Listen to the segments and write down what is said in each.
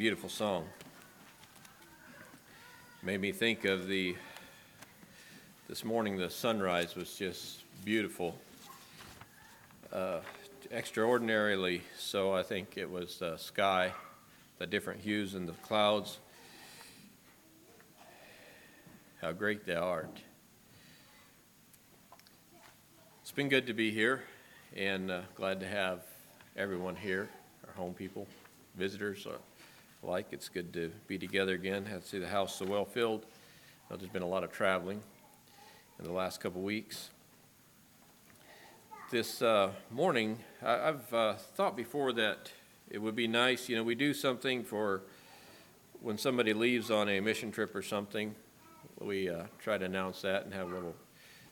beautiful song. Made me think of this morning the sunrise was just beautiful. Extraordinarily so, I think it was the sky, the different hues in the clouds. How great thou art. It's been good to be here and glad to have everyone here, our home people, visitors alike. It's good to be together again. Had to see the house so well filled. There's been a lot of traveling in the last couple weeks. This morning, I've thought before that it would be nice, we do something for when somebody leaves on a mission trip or something. We try to announce that and have a little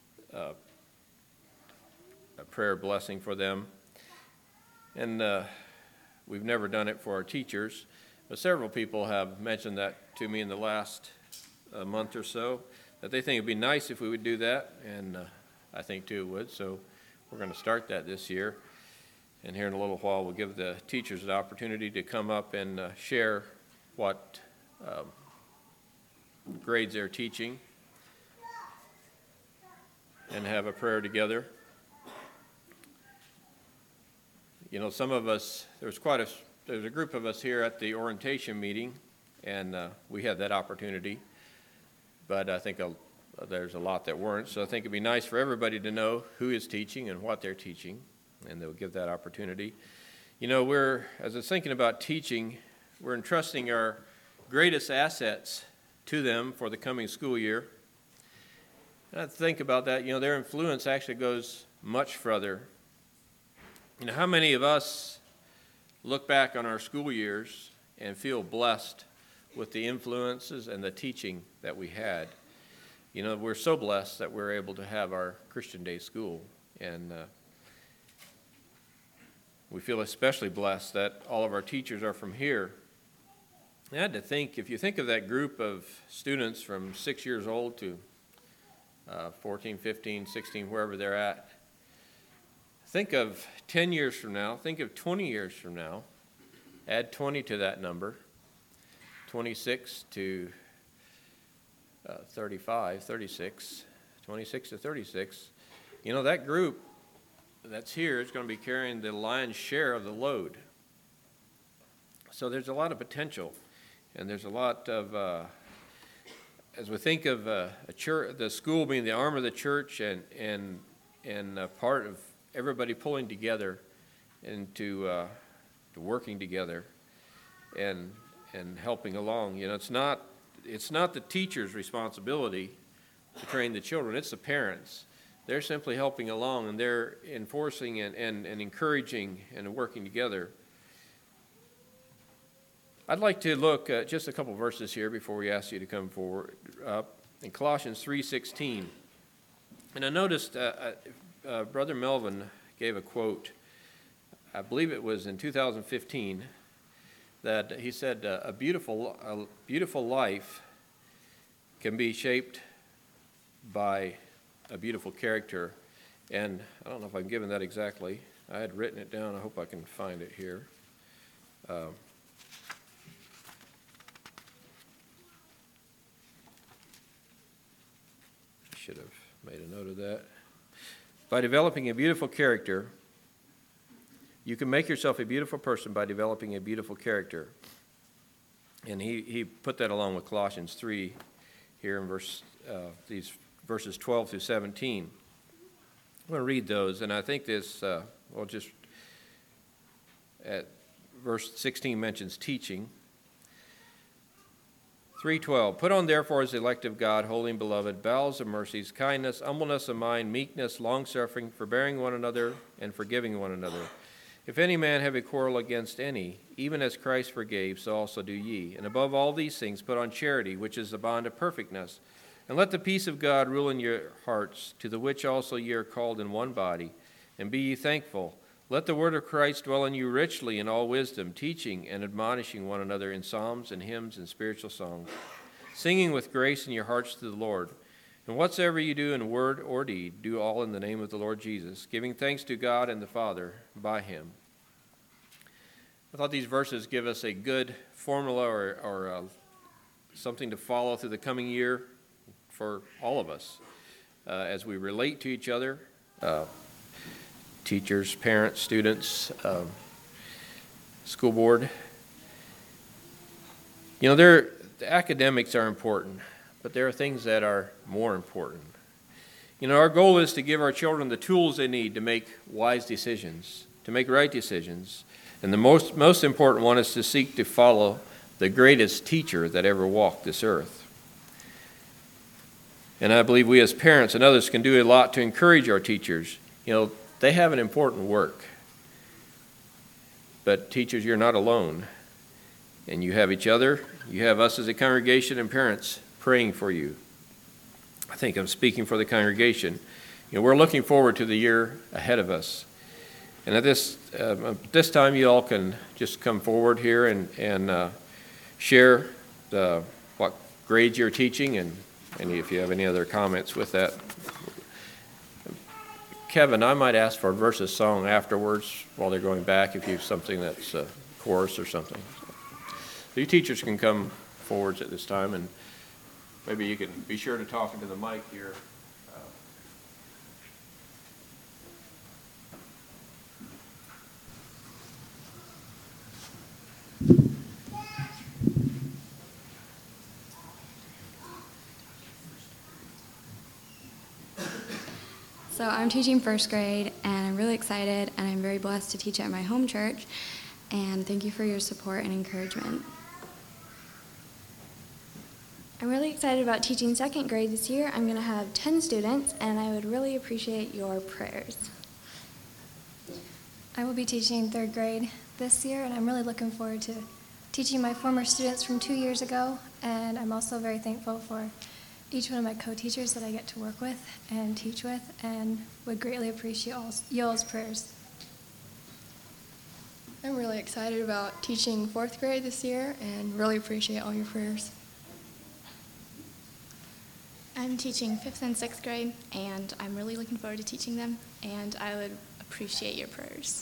a prayer blessing for them. And we've never done it for our teachers, but several people have mentioned that to me in the last month or so, that they think it'd be nice if we would do that, and I think too it would. So we're going to start that this year, and here in a little while we'll give the teachers the opportunity to come up and share what grades they're teaching and have a prayer together. Some of us, there's a group of us here at the orientation meeting, and we had that opportunity, but I think there's a lot that weren't, so I think it'd be nice for everybody to know who is teaching and what they're teaching, and they'll give that opportunity. As I was thinking about teaching, we're entrusting our greatest assets to them for the coming school year. And I think about that, their influence actually goes much further. How many of us look back on our school years and feel blessed with the influences and the teaching that we had? We're so blessed that we're able to have our Christian Day School, and we feel especially blessed that all of our teachers are from here. I had to think, if you think of that group of students from 6 years old to 14, 15, 16, wherever they're at, think of 10 years from now, think of 20 years from now, add 20 to that number, 26 to 35, 36, 26 to 36. That group that's here is going to be carrying the lion's share of the load. So there's a lot of potential, and there's a lot of, as we think of a church, the school being the arm of the church and part of everybody pulling together into to working together and helping along. It's not the teacher's responsibility to train the children. It's the parents. They're simply helping along, and they're enforcing and encouraging and working together. I'd like to look at just a couple verses here before we ask you to come forward. In Colossians 3:16, and I noticed Brother Melvin gave a quote, I believe it was in 2015, that he said, a beautiful life can be shaped by a beautiful character. And I don't know if I'm giving that exactly. I had written it down. I hope I can find it here. I should have made a note of that. By developing a beautiful character, you can make yourself a beautiful person by developing a beautiful character. And he put that along with Colossians 3 here in these verses 12 through 17. I'm going to read those, and I think this, just at verse 16 mentions teaching. 3:12, put on therefore as the elect of God, holy and beloved, bowels of mercies, kindness, humbleness of mind, meekness, longsuffering, forbearing one another, and forgiving one another. If any man have a quarrel against any, even as Christ forgave, so also do ye. And above all these things put on charity, which is the bond of perfectness. And let the peace of God rule in your hearts, to the which also ye are called in one body. And be ye thankful. Let the word of Christ dwell in you richly in all wisdom, teaching and admonishing one another in psalms and hymns and spiritual songs, singing with grace in your hearts to the Lord. And whatsoever you do in word or deed, do all in the name of the Lord Jesus, giving thanks to God and the Father by him. I thought these verses give us a good formula or something to follow through the coming year for all of us as we relate to each other, teachers, parents, students, school board. You know, the academics are important, but there are things that are more important. You know, our goal is to give our children the tools they need to make wise decisions, to make right decisions. And the most important one is to seek to follow the greatest teacher that ever walked this earth. And I believe we as parents and others can do a lot to encourage our teachers. You know, they have an important work. But teachers, you're not alone. And you have each other. You have us as a congregation and parents praying for you. I think I'm speaking for the congregation. You know, we're looking forward to the year ahead of us. And at this time, you all can just come forward here and share what grades you're teaching and if you have any other comments with that. Kevin, I might ask for a versus song afterwards while they're going back if you have something that's a chorus or something. So you teachers can come forwards at this time, and maybe you can be sure to talk into the mic here. So I'm teaching first grade, and I'm really excited, and I'm very blessed to teach at my home church, and thank you for your support and encouragement. I'm really excited about teaching second grade this year. I'm going to have 10 students, and I would really appreciate your prayers. I will be teaching third grade this year, and I'm really looking forward to teaching my former students from 2 years ago, and I'm also very thankful for each one of my co-teachers that I get to work with and teach with, and would greatly appreciate y'all's prayers. I'm really excited about teaching fourth grade this year and really appreciate all your prayers. I'm teaching fifth and sixth grade, and I'm really looking forward to teaching them, and I would appreciate your prayers.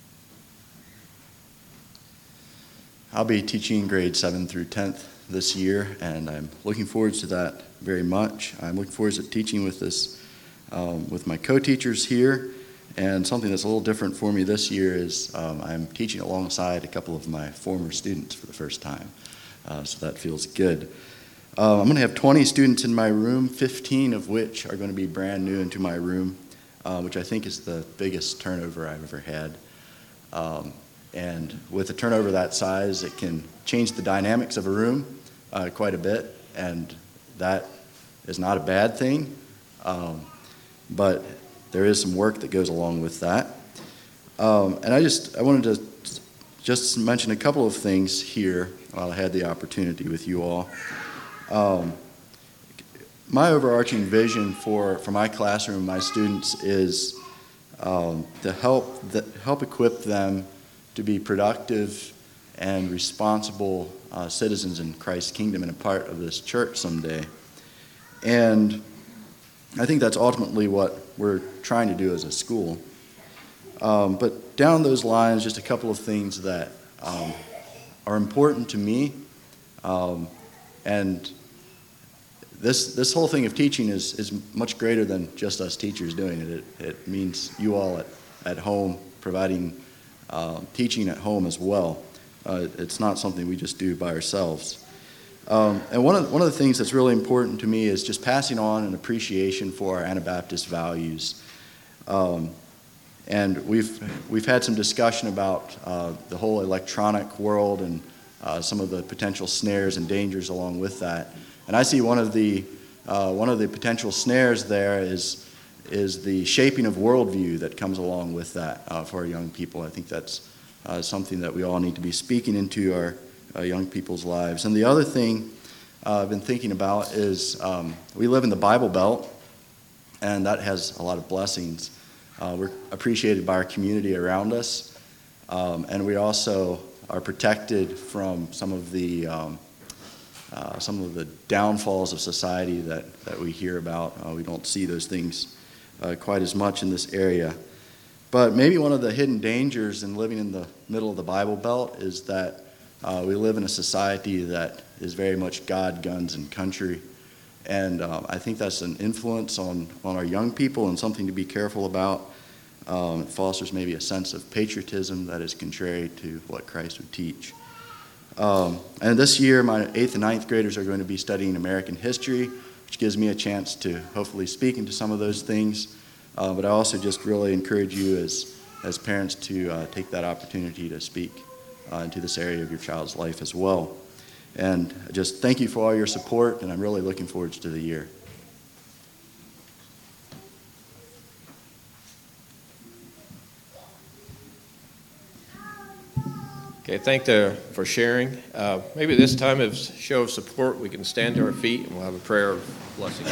I'll be teaching grades 7 through 10th this year, and I'm looking forward to that very much. I'm looking forward to teaching with with my co-teachers here, and something that's a little different for me this year is I'm teaching alongside a couple of my former students for the first time, so that feels good. I'm going to have 20 students in my room, 15 of which are going to be brand new into my room, which I think is the biggest turnover I've ever had. And with a turnover that size, it can change the dynamics of a room quite a bit, and that is not a bad thing, but there is some work that goes along with that. And I wanted to just mention a couple of things here while I had the opportunity with you all. My overarching vision for my classroom and my students is to help equip them to be productive and responsible citizens in Christ's kingdom and a part of this church someday. And I think that's ultimately what we're trying to do as a school. But down those lines, just a couple of things that are important to me. And this whole thing of teaching is much greater than just us teachers doing it. It means you all at home providing teaching at home as well. It's not something we just do by ourselves. And one of the things that's really important to me is just passing on an appreciation for our Anabaptist values. And we've had some discussion about the whole electronic world and some of the potential snares and dangers along with that. And I see one of the potential snares there is the shaping of worldview that comes along with that for our young people. I think that's something that we all need to be speaking into our young people's lives. And the other thing I've been thinking about is we live in the Bible Belt, and that has a lot of blessings. We're appreciated by our community around us, and we also are protected from some of the downfalls of society that we hear about. We don't see those things quite as much in this area. But maybe one of the hidden dangers in living in the middle of the Bible Belt is that we live in a society that is very much God, guns, and country. And I think that's an influence on our young people and something to be careful about. It fosters maybe a sense of patriotism that is contrary to what Christ would teach. And this year, my 8th and 9th graders are going to be studying American history, which gives me a chance to hopefully speak into some of those things. But I also just really encourage you as parents to take that opportunity to speak into this area of your child's life as well. And just thank you for all your support, and I'm really looking forward to the year. Okay, thank you for sharing. Maybe this time, as a show of support, we can stand to our feet and we'll have a prayer of blessing.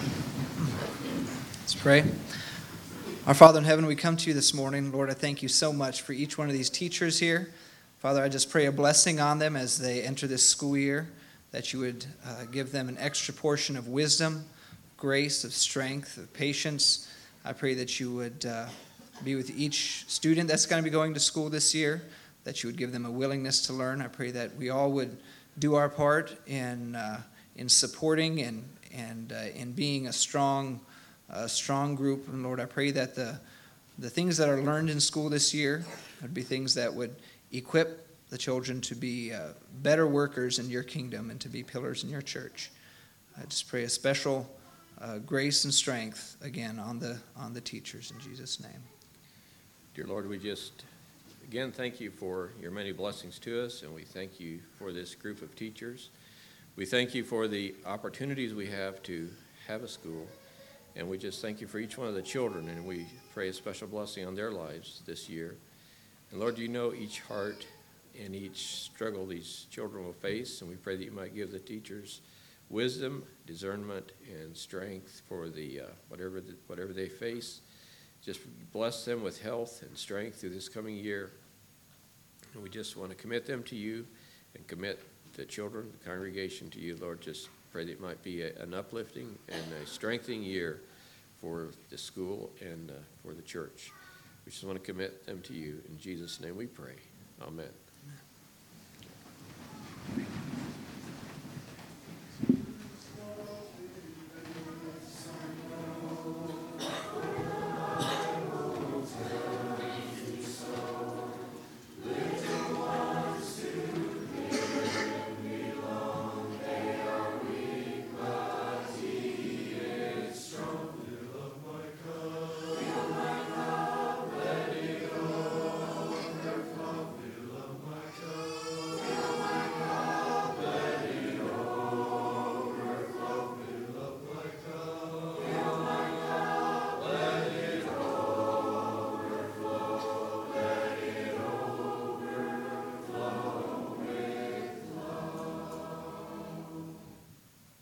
Let's pray. Our Father in heaven, we come to you this morning. Lord, I thank you so much for each one of these teachers here. Father, I just pray a blessing on them as they enter this school year, that you would give them an extra portion of wisdom, grace, of strength, of patience. I pray that you would be with each student that's going to be going to school this year, that you would give them a willingness to learn. I pray that we all would do our part in supporting and in being a strong group. And Lord, I pray that the things that are learned in school this year would be things that would equip the children to be better workers in your kingdom and to be pillars in your church. I just pray a special grace and strength again on the teachers in Jesus' name. Dear Lord, we just again thank you for your many blessings to us, and we thank you for this group of teachers. We thank you for the opportunities we have to have a school, and we just thank you for each one of the children, and we pray a special blessing on their lives this year. And Lord, you know each heart and each struggle these children will face, and we pray that you might give the teachers wisdom, discernment, and strength for the whatever they face. Just bless them with health and strength through this coming year. And we just want to commit them to you and commit the children, the congregation to you, Lord. Just pray that it might be an uplifting and a strengthening year for the school and for the church. We just want to commit them to you. In Jesus' name we pray. Amen.